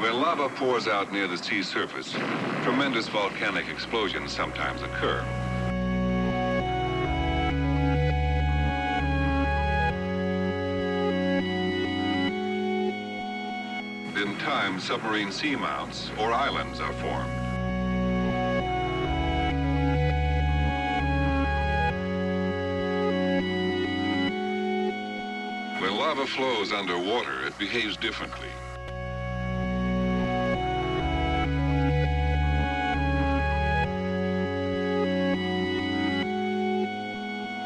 Where lava pours out near the sea surface, tremendous volcanic explosions sometimes occur. In time, submarine seamounts or islands are formed. When lava flows underwater, it behaves differently.